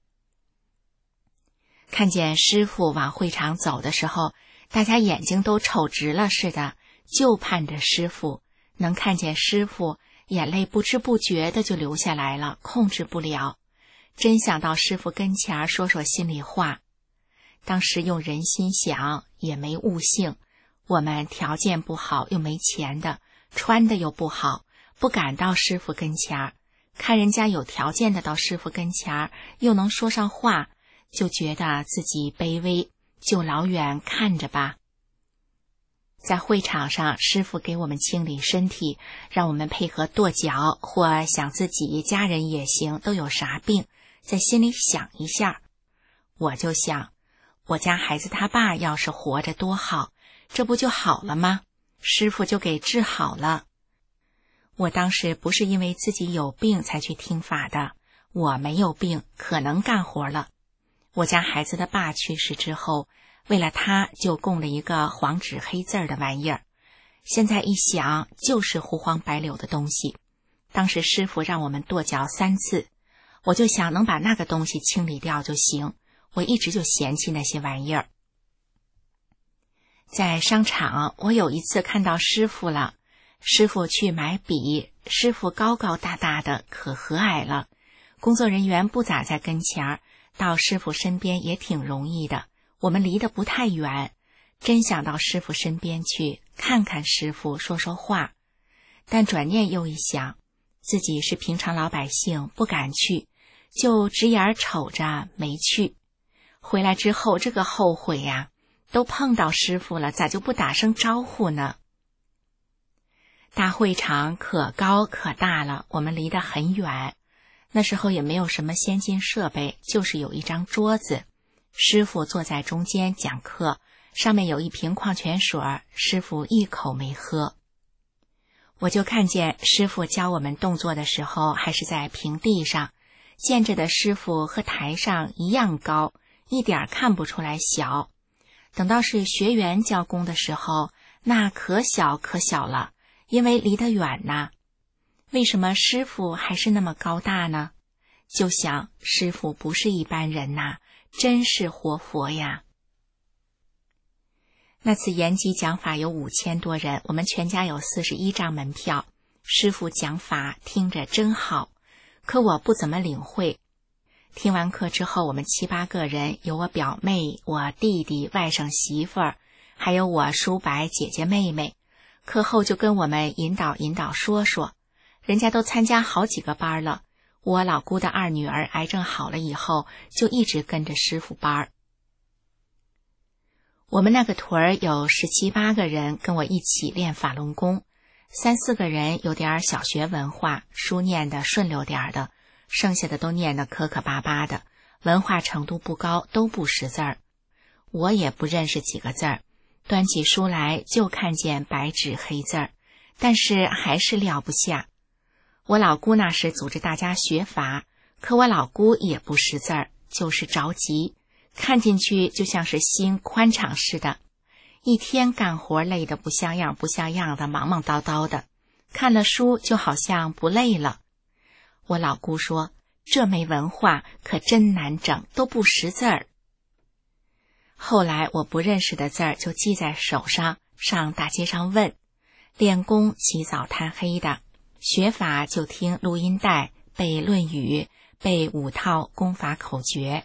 看见师父往会场走的时候，大家眼睛都瞅直了似的，就盼着师父。能看见师父，眼泪不知不觉的就流下来了，控制不了。真想到师父跟前说说心里话。当时用人心想，也没悟性，我们条件不好，又没钱的，穿的又不好，不敢到师父跟前，看人家有条件的到师父跟前，又能说上话，就觉得自己卑微，就老远看着吧。在会场上，师父给我们清理身体，让我们配合跺脚，或想自己家人也行，都有啥病，在心里想一下。我就想，我家孩子他爸要是活着多好，这不就好了吗？师父就给治好了。我当时不是因为自己有病才去听法的，我没有病，可能干活了。我家孩子的爸去世之后，为了他就供了一个黄纸黑字的玩意儿，现在一想就是胡黄白柳的东西。当时师父让我们跺脚3次，我就想能把那个东西清理掉就行，我一直就嫌弃那些玩意儿。在商场，我有一次看到师父了，师父去买笔，师父高高大大的，可和蔼了，工作人员不咋在跟前，到师父身边也挺容易的，我们离得不太远，真想到师父身边去看看师父，说说话。但转念又一想，自己是平常老百姓，不敢去，就直眼瞅着没去。回来之后这个后悔呀，都碰到师父了，咋就不打声招呼呢？大会场可高可大了，我们离得很远。那时候也没有什么先进设备，就是有一张桌子，师父坐在中间讲课， 上面有一瓶矿泉水，师傅一口没喝。我就看见师傅教我们动作的时候还是在平地上，见着的师傅和台上一样高，一点看不出来小。等到是学员教功的时候，那可小可小了，因为离得远呐。为什么师傅还是那么高大呢？就想师傅不是一般人呐，真是活佛呀。那次延吉讲法有5000多人，我们全家有41张门票。师傅讲法听着真好，可我不怎么领会。听完课之后，我们7、8个人，有我表妹、我弟弟、外甥媳妇儿，还有我叔伯姐姐妹妹。课后就跟我们引导说说，人家都参加好几个班了。我老姑的2女儿癌症好了以后，就一直跟着师傅班。我们那个屯儿有17、8个人跟我一起练法轮功，3、4个人有点小学文化，书念的顺溜点的，剩下的都念得磕磕巴巴的，文化程度不高，都不识字儿。我也不认识几个字儿，端起书来就看见白纸黑字儿，但是还是撂不下。我老姑那时组织大家学法，可我老姑也不识字儿，就是着急，看进去就像是心宽敞似的，一天干活累得不像样的，忙忙叨叨的，看了书就好像不累了。我老姑说，这没文化可真难整，都不识字儿。后来我不认识的字儿就记在手上，上大街上问。练功起早贪黑的，学法就听录音带，背《论语》，背5套功法口诀。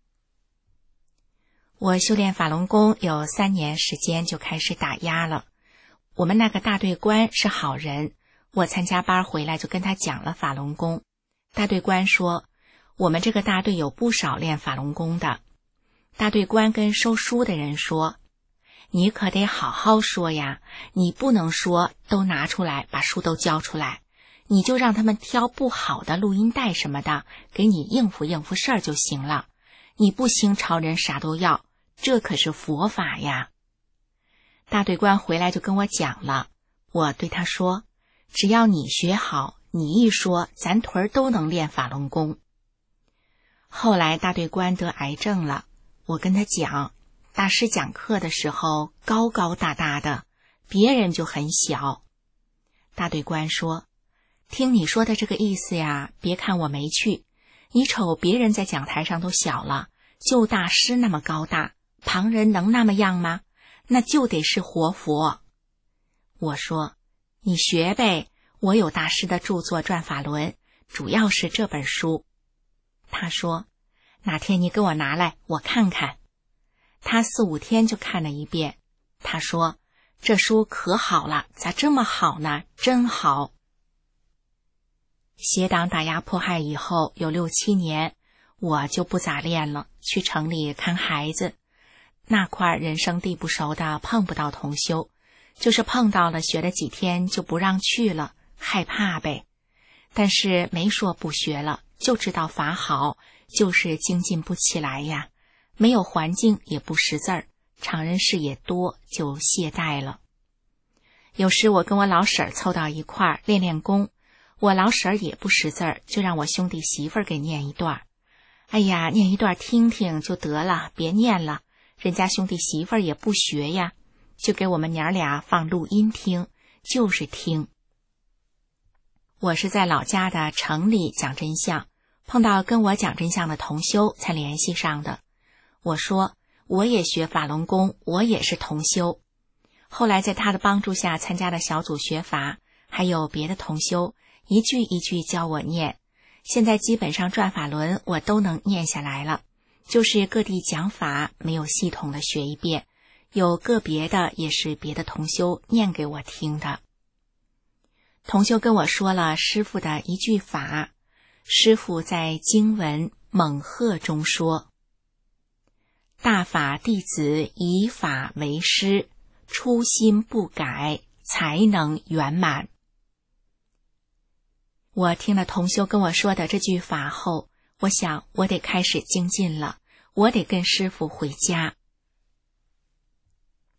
我修炼法轮功有3年时间就开始打压了。我们那个大队官是好人，我参加班回来就跟他讲了法轮功。大队官说，我们这个大队有不少练法轮功的。大队官跟收书的人说，你可得好好说呀，你不能说都拿出来，把书都交出来，你就让他们挑不好的录音带什么的，给你应付事儿就行了。你不兴朝人啥都要，这可是佛法呀。大队官回来就跟我讲了，我对他说，只要你学好，你一说，咱屯儿都能练法轮功。后来大队官得癌症了，我跟他讲，大师讲课的时候高高大大的，别人就很小。大队官说，听你说的这个意思呀，别看我没去，你瞅别人在讲台上都小了，就大师那么高大，旁人能那么样吗？那就得是活佛。我说，你学呗，我有大师的著作《转法轮》，主要是这本书。他说，哪天你给我拿来，我看看。他4、5天就看了一遍。他说，这书可好了，咋这么好呢？真好。邪党打压迫害以后有6、7年，我就不咋练了，去城里看孩子。那块人生地不熟的，碰不到同修，就是碰到了学了几天就不让去了，害怕呗。但是没说不学了，就知道法好，就是精进不起来呀。没有环境也不识字儿，常人事也多，就懈怠了。有时我跟我老婶儿凑到一块儿练练功，我老婶儿也不识字儿，就让我兄弟媳妇儿给念一段。哎呀，念一段听听就得了，别念了，人家兄弟媳妇儿也不学呀，就给我们娘俩放录音听，就是听。我是在老家的城里讲真相，碰到跟我讲真相的同修才联系上的。我说，我也学法轮功，我也是同修。后来在他的帮助下参加了小组学法，还有别的同修，一句一句教我念。现在基本上转法轮我都能念下来了，就是各地讲法没有系统的学一遍，有个别的也是别的同修念给我听的。同修跟我说了师父的一句法，师父在经文猛鹤中说，大法弟子以法为师，初心不改，才能圆满。我听了同修跟我说的这句法后，我想我得开始精进了，我得跟师父回家。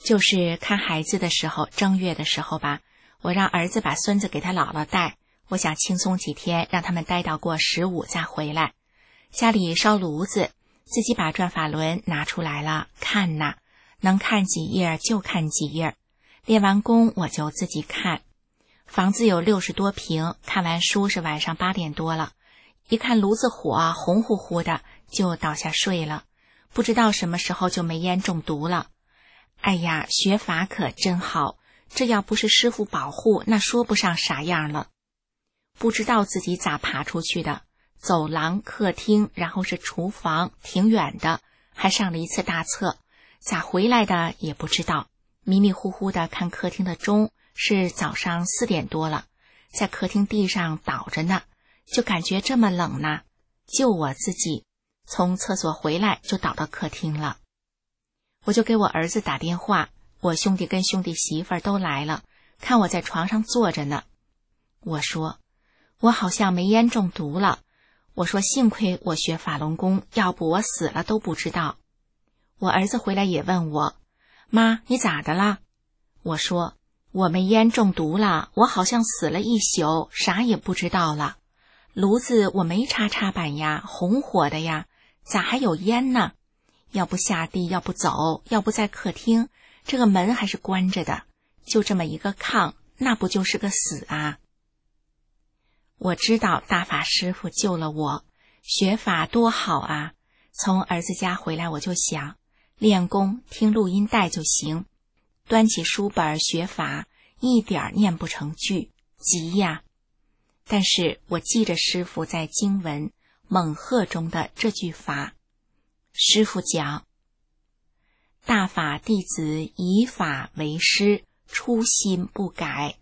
就是看孩子的时候，正月的时候吧，我让儿子把孙子给他姥姥带，我想轻松几天，让他们待到过15再回来。家里烧炉子，自己把转法轮拿出来了，看呐，能看几页就看几页。练完功我就自己看。房子有60多平，看完书是晚上8点多了，一看炉子火红乎乎的，就倒下睡了。不知道什么时候就煤烟中毒了。哎呀，学法可真好，这要不是师父保护，那说不上啥样了。不知道自己咋爬出去的，走廊、客厅，然后是厨房，挺远的，还上了一次大厕，咋回来的也不知道。迷迷糊糊的看客厅的钟，是早上4点多了，在客厅地上倒着呢，就感觉这么冷呢，就我自己从厕所回来就倒到客厅了。我就给我儿子打电话，我兄弟跟兄弟媳妇儿都来了，看我在床上坐着呢。我说我好像煤烟中毒了，我说幸亏我学法轮功，要不我死了都不知道。我儿子回来也问我，妈，你咋的了？我说我煤烟中毒了，我好像死了一宿，啥也不知道了。炉子我没插板呀，红火的呀，咋还有烟呢？要不下地，要不走，要不在客厅，这个门还是关着的，就这么一个炕，那不就是个死啊？我知道大法师父救了我，学法多好啊！从儿子家回来我就想，练功听录音带就行，端起书本学法，一点念不成句，急呀！但是我记着师父在经文猛鹤中的这句法，师父讲，大法弟子以法为师，初心不改。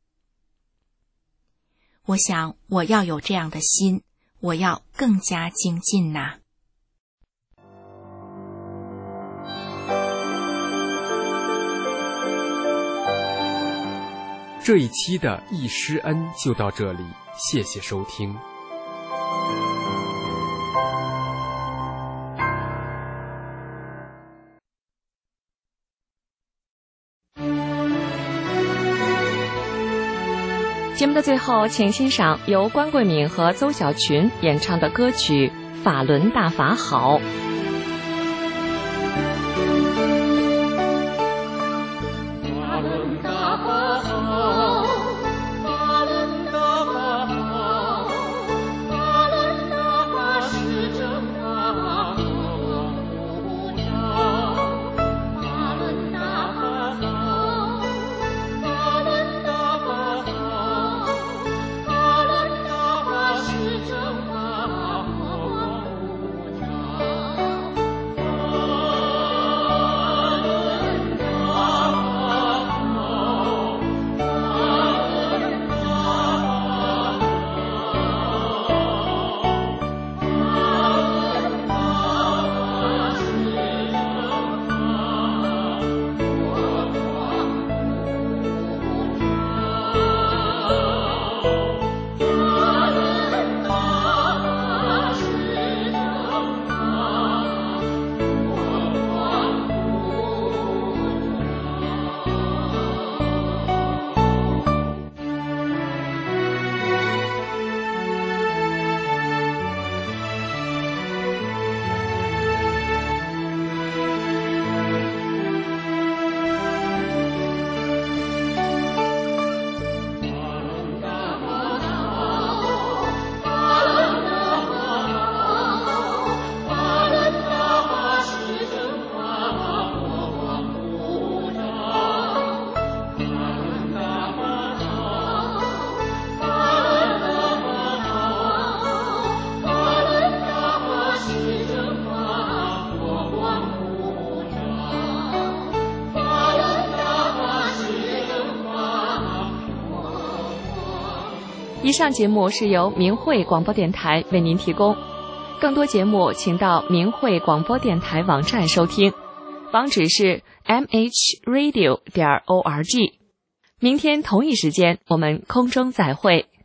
我想我要有这样的心，我要更加精进呐。 这一期的易师恩就到这里，谢谢收听。 节目的最后，请欣赏由关桂敏和邹小群演唱的歌曲《法轮大法好》。以上节目是由明慧广播电台为您提供，更多节目请到明慧广播电台网站收听，网址是 mhradio.org。明天同一时间我们空中再会。